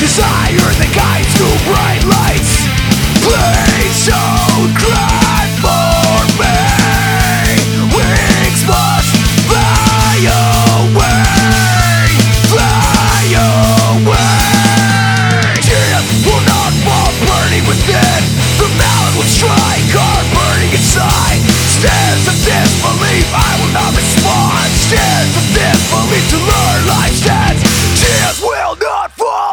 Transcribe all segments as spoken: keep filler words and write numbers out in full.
desire that guides to bright lights. Please don't cry for me. Wings must fly away, fly away. Tears will not fall burning within. The mallet will strike hard burning inside. Stares of disbelief, I will not respond. Stares of disbelief to learn life's dance. Tears will not fall.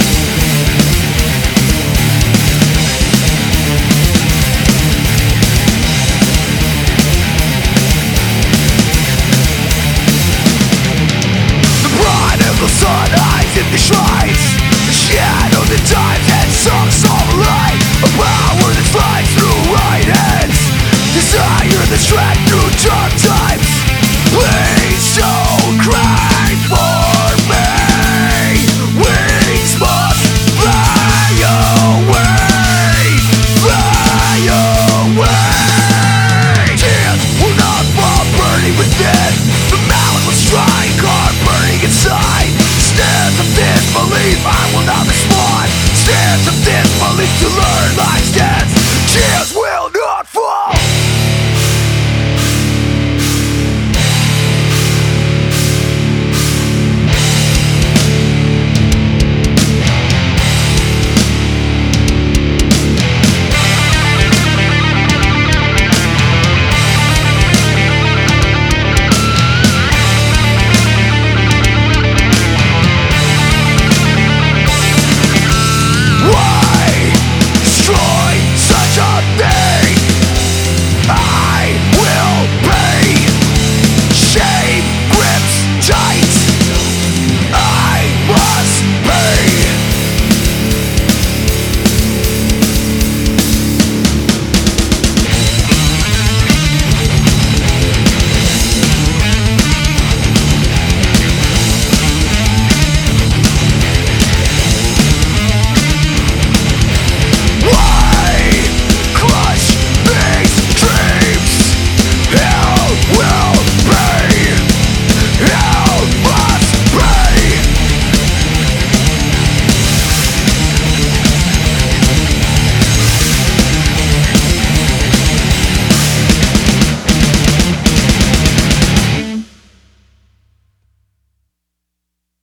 The pride of the sun hides in the shrines. The shadow that times and songs all light. A power that slides through right hands. Desire that's dragged through dark times. Please don't cry for me. Wings must fly away, fly away. Tears will not fall burning within. The mallet will strike hard burning inside. Stares of disbelief, I will not respond. Stares of disbelief to learn life's